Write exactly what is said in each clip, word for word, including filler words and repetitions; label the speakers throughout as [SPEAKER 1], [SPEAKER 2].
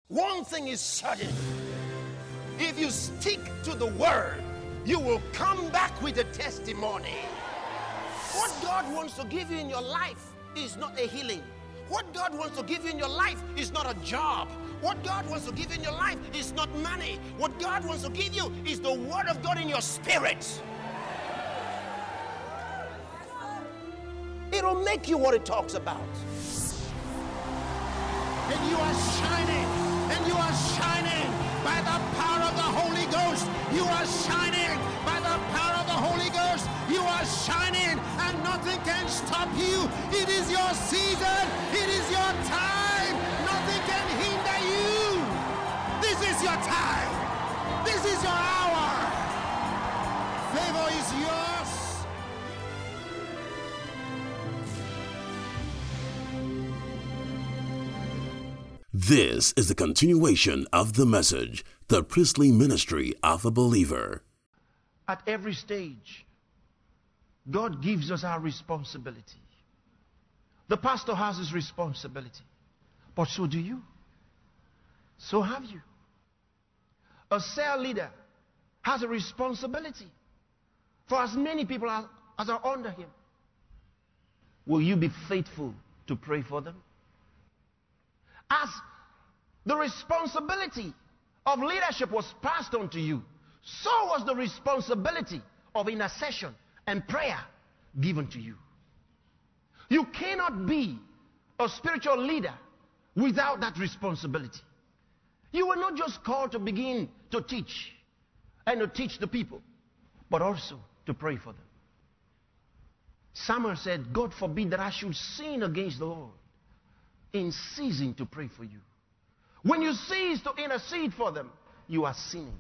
[SPEAKER 1] One thing is certain. If you stick to the word, you will come back with a testimony. What God wants to give you in your life is not a healing. What God wants to give you in your life is not a job. What God wants to give you in your life is not money. What God wants to give you is the word of God in your spirit. It'll make you what it talks about.
[SPEAKER 2] And you are shining, and you are shining by the power of the Holy Ghost. You are shining by the power of the Holy Ghost. You are shining, and nothing can stop you. It is your season. It is your time. Nothing can hinder you. This is your time. This is your hour. Favor is yours.
[SPEAKER 3] This is the continuation of the message, the priestly ministry of a believer.
[SPEAKER 4] At every stage, God gives us our responsibility. The pastor has his responsibility, but so do you. So have you. A cell leader has a responsibility for as many people as, as are under him. Will you be faithful to pray for them? As the responsibility of leadership was passed on to you, so was the responsibility of intercession and prayer given to you. You cannot be a spiritual leader without that responsibility. You were not just called to begin to teach and to teach the people, but also to pray for them. Samuel said, God forbid that I should sin against the Lord in ceasing to pray for you. When you cease to intercede for them, you are sinning.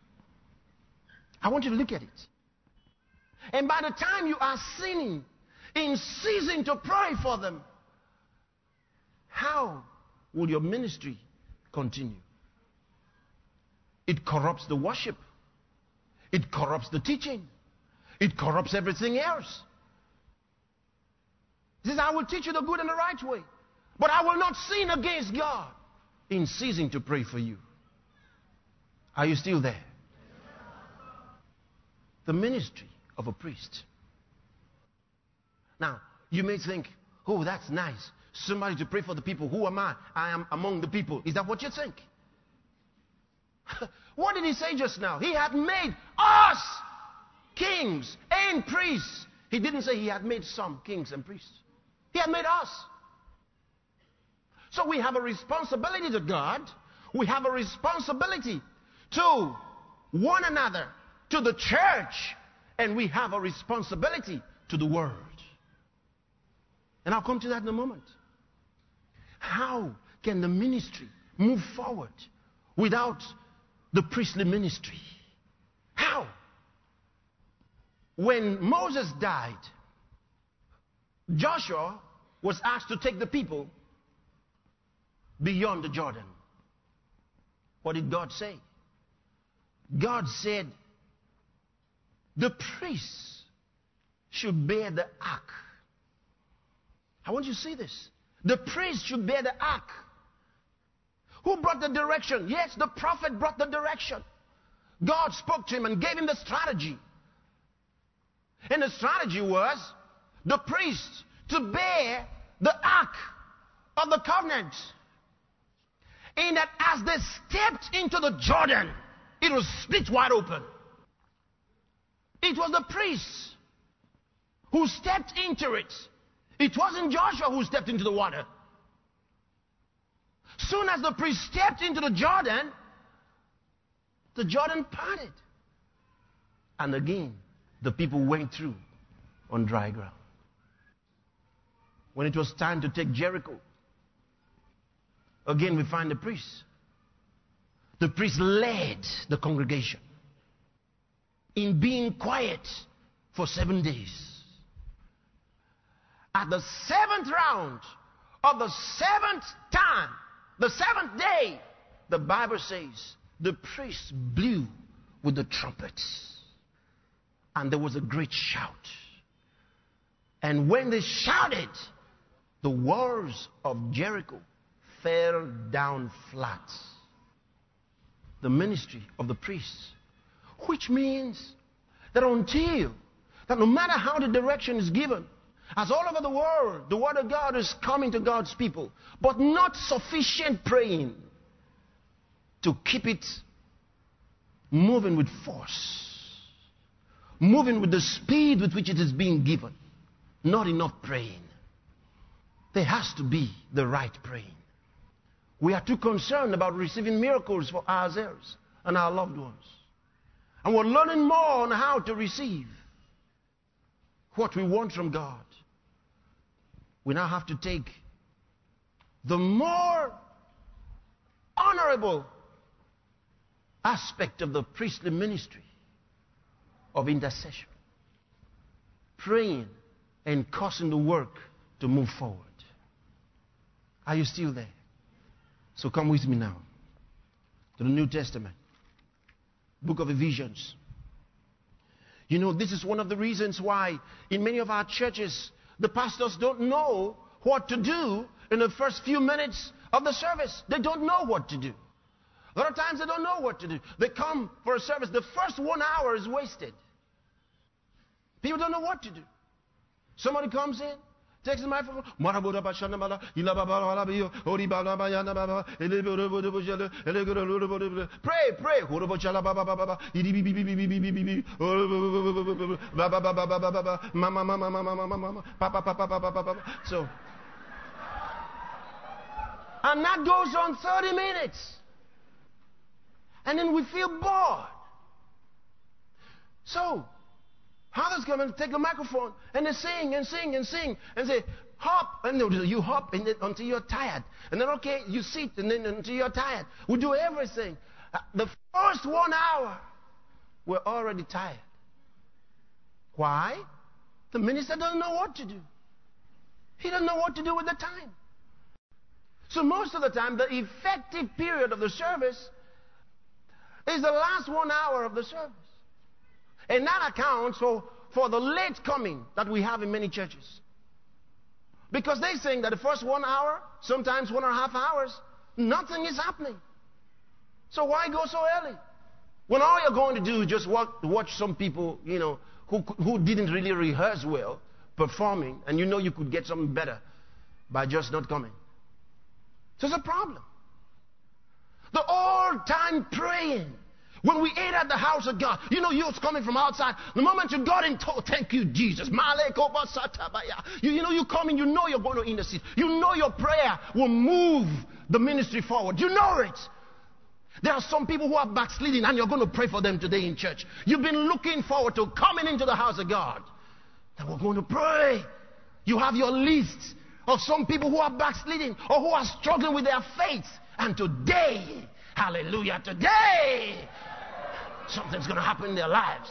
[SPEAKER 4] I want you to look at it. And by the time you are sinning in ceasing to pray for them, how will your ministry continue? It corrupts the worship. It corrupts the teaching. It corrupts everything else. He says, I will teach you the good and the right way, but I will not sin against God in ceasing to pray for you. Are you still there? The ministry of a priest. Now, you may think, oh, that's nice. Somebody to pray for the people. Who am I? I am among the people. Is that what you think? What did he say just now? He had made us kings and priests. He didn't say he had made some kings and priests. He had made us. So we have a responsibility to God. We have a responsibility to one another, to the church, and we have a responsibility to the world. And I'll come to that in a moment. How can the ministry move forward without the priestly ministry? How? When Moses died, Joshua was asked to take the people beyond the Jordan. What did God say? God said the priests should bear the ark. I want you to see this. The priests should bear the ark. Who brought the direction? Yes, the prophet brought the direction. God spoke to him and gave him the strategy. And the strategy was the priests to bear the ark of the covenant. In that as they stepped into the Jordan, it was split wide open. It was the priests who stepped into it. It wasn't Joshua who stepped into the water. Soon as the priest stepped into the Jordan, the Jordan parted. And again, the people went through on dry ground. When it was time to take Jericho, again we find the priests. The priest led the congregation in being quiet for seven days. At the seventh round of the seventh time, the seventh day, the Bible says the priests blew with the trumpets. And there was a great shout. And when they shouted, the walls of Jericho fell down flat. the ministry of the priests. Which means that until, that no matter how the direction is given, as all over the world, the word of God is coming to God's people, but not sufficient praying to keep it moving with force, moving with the speed with which it is being given. Not enough praying. There has to be the right praying. We are too concerned about receiving miracles for ourselves and our loved ones. And we're learning more on how to receive what we want from God. We now have to take the more honorable aspect of the priestly ministry of intercession. Praying and causing the work to move forward. Are you still there? So come with me now to the New Testament, book of Ephesians. You know, this is one of the reasons why in many of our churches, the pastors don't know what to do in the first few minutes of the service. They don't know what to do. A lot of times they don't know what to do. They come for a service. The first one hour is wasted. People don't know what to do. Somebody comes in, takes the microphone. Pray, pray. So, and that goes on thirty minutes. And then we feel bored. So, others come and take the microphone and they sing and sing and sing and say, hop. And you hop and then, until you're tired. And then, okay, you sit and then until you're tired. We do everything. Uh, the first one hour, we're already tired. Why? The minister doesn't know what to do. He doesn't know what to do with the time. So most of the time, the effective period of the service is the last one hour of the service. And that accounts for, for the late coming that we have in many churches. Because they think that the first one hour, sometimes one and a half hours, nothing is happening. So why go so early? When all you're going to do is just watch, watch some people, you know, who, who didn't really rehearse well, performing, and you know you could get something better by just not coming. So it's a problem. The all-time praying. When we ate at the house of God, you know you was coming from outside. The moment you got in, oh, thank you, Jesus. You, you know you come in, you know you're going to intercede. You know your prayer will move the ministry forward. You know it. There are some people who are backsliding and you're going to pray for them today in church. You've been looking forward to coming into the house of God. And we're going to pray. You have your list of some people who are backsliding or who are struggling with their faith. And today, hallelujah, today, something's going to happen in their lives.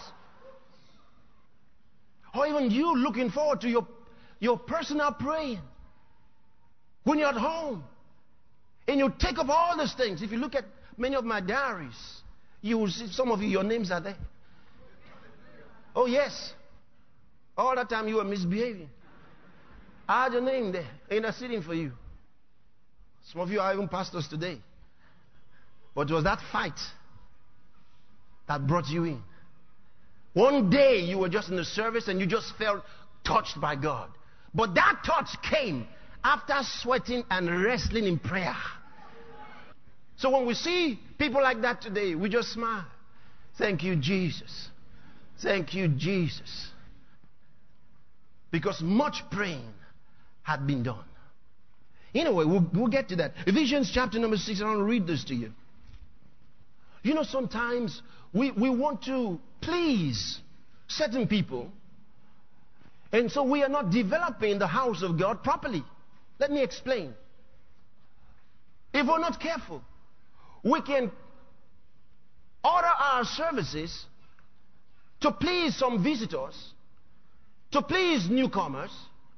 [SPEAKER 4] Or even you looking forward to your, your personal praying. When you're at home and you take up all these things. If you look at many of my diaries, you will see some of you, your names are there. Oh, yes. All that time you were misbehaving. I had your name there, interceding for you. Some of you are even pastors today. But it was that fight that brought you in. One day you were just in the service and you just felt touched by God. But that touch came after sweating and wrestling in prayer. So when we see people like that today, we just smile. Thank you, Jesus. Thank you, Jesus. Because much praying had been done. Anyway, we'll, we'll get to that. Ephesians chapter number six, I want to read this to you. You know, sometimes we, we want to please certain people, and so we are not developing the house of God properly. Let me explain. If we're not careful, we can order our services to please some visitors, to please newcomers,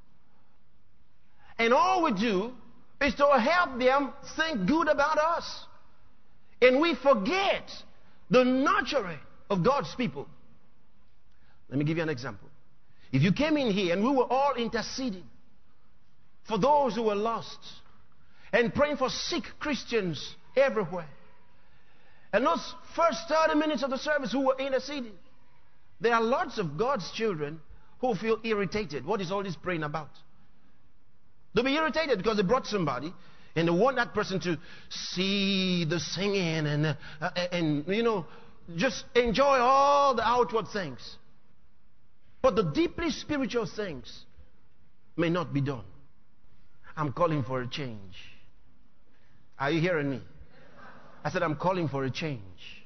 [SPEAKER 4] and all we do is to help them think good about us. And we forget the nurturing of God's people. Let me give you an example. If you came in here and we were all interceding for those who were lost and praying for sick Christians everywhere, And those first thirty minutes of the service who were interceding, there are lots of God's children who feel irritated. What is all this praying about? They'll be irritated because they brought somebody and they want that person to see the singing and, uh, and you know, just enjoy all the outward things. But the deeply spiritual things may not be done. I'm calling for a change. Are you hearing me? I said, I'm calling for a change.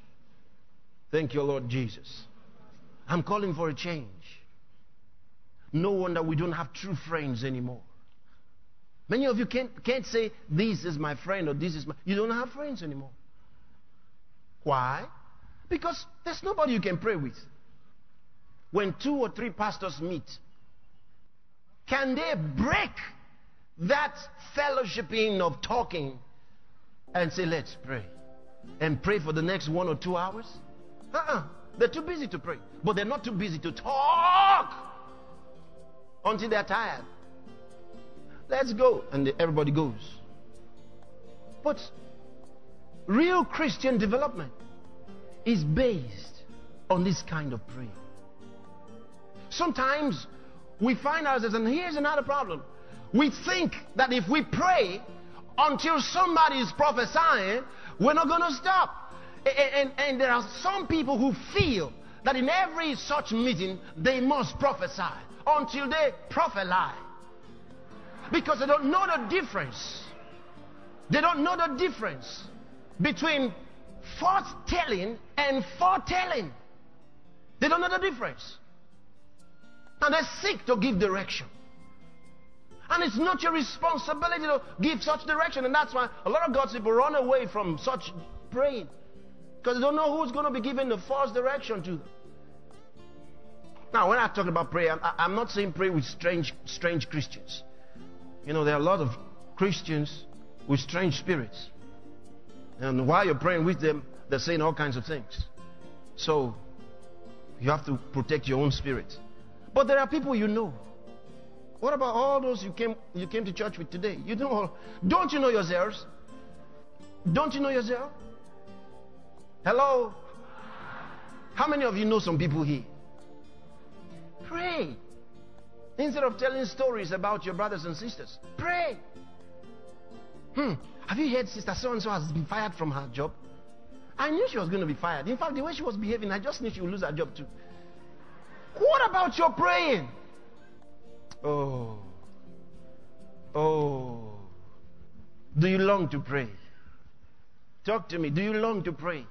[SPEAKER 4] Thank you, Lord Jesus. I'm calling for a change. No wonder we don't have true friends anymore. Many of you can't, can't say, this is my friend or this is my... You don't have friends anymore. Why? Because there's nobody you can pray with. When two or three pastors meet, can they break that fellowshipping of talking and say, let's pray? And pray for the next one or two hours? Uh-uh. They're too busy to pray. But they're not too busy to talk until they're tired. Let's go. And everybody goes. But real Christian development is based on this kind of prayer. Sometimes we find ourselves, and here's another problem. We think that if we pray until somebody is prophesying, we're not going to stop. And, and, and there are some people who feel that in every such meeting they must prophesy until they prophesy. Because they don't know the difference. They don't know the difference between forth-telling and foretelling. They don't know the difference. And they seek to give direction. And it's not your responsibility to give such direction. And that's why a lot of God's people run away from such praying. Because they don't know who's going to be giving the false direction to them. Now, when I talk about prayer, I, I'm not saying pray with strange, strange Christians. You know, there are a lot of Christians with strange spirits. And while you're praying with them, they're saying all kinds of things. So, you have to protect your own spirit. But there are people you know. What about all those you came you came to church with today? You know, don't you know yourselves? Don't you know yourself? Hello? How many of you know some people here? Pray. Instead of telling stories about your brothers and sisters, pray. Hmm. Have you heard Sister So-and-so has been fired from her job? I knew she was going to be fired. In fact, the way she was behaving, I just knew she would lose her job too. What about your praying? Oh. Oh. Do you long to pray? Talk to me. Do you long to pray?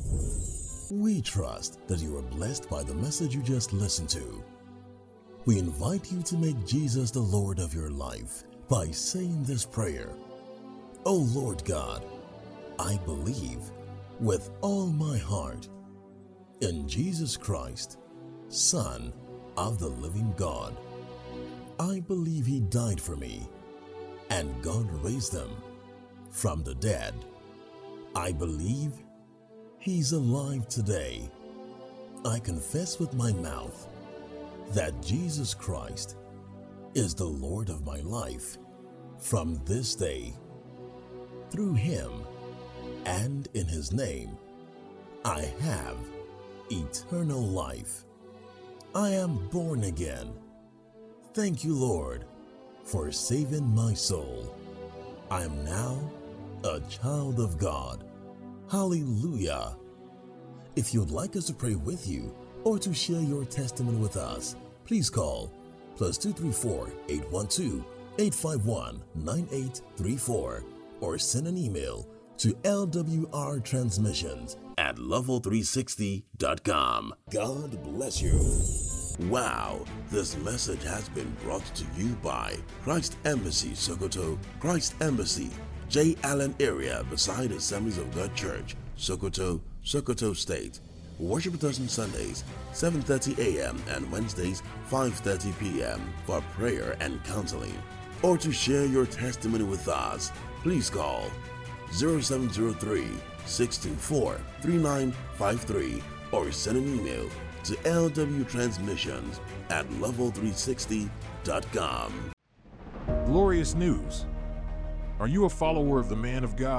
[SPEAKER 3] We trust that you are blessed by the message you just listened to. We invite you to make Jesus the Lord of your life by saying this prayer. Oh Lord God, I believe with all my heart in Jesus Christ, Son of the living God. I believe He died for me and God raised Him from the dead. I believe He's alive today. I confess with my mouth that Jesus Christ is the Lord of my life from this day. Through Him and in His name, I have eternal life. I am born again. Thank you, Lord, for saving my soul. I am now a child of God. Hallelujah. If you'd like us to pray with you or to share your testimony with us, please call plus two three four, eight one two, eight five one, nine eight three four or send an email to L W R transmissions at level three sixty dot com. God bless you. Wow, this message has been brought to you by Christ Embassy Sokoto, Christ Embassy, J. Allen area beside Assemblies of God Church, Sokoto, Sokoto State. Worship with us on Sundays, seven thirty a m and Wednesdays, five thirty p m for prayer and counseling. Or to share your testimony with us, please call zero seven zero three, six two four, three nine five three or send an email to L W transmissions at level three sixty dot com.
[SPEAKER 5] Glorious news. Are you a follower of the man of God,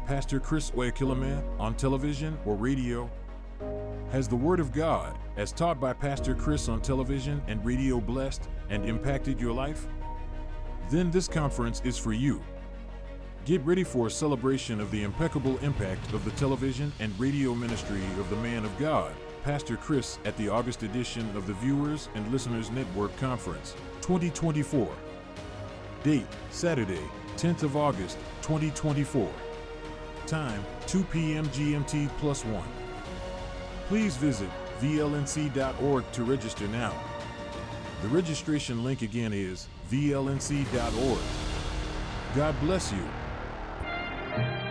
[SPEAKER 5] Pastor Chris Oyakhilome on television or radio? Has the Word of God, as taught by Pastor Chris on television and radio, blessed and impacted your life? Then this conference is for you. Get ready for a celebration of the impeccable impact of the television and radio ministry of the man of God, Pastor Chris, at the August edition of the Viewers and Listeners Network Conference twenty twenty-four. Date, Saturday, tenth of August, twenty twenty-four. Time, two p.m. G M T plus one. Please visit V L N C dot org to register now. The registration link again is V L N C dot org. God bless you.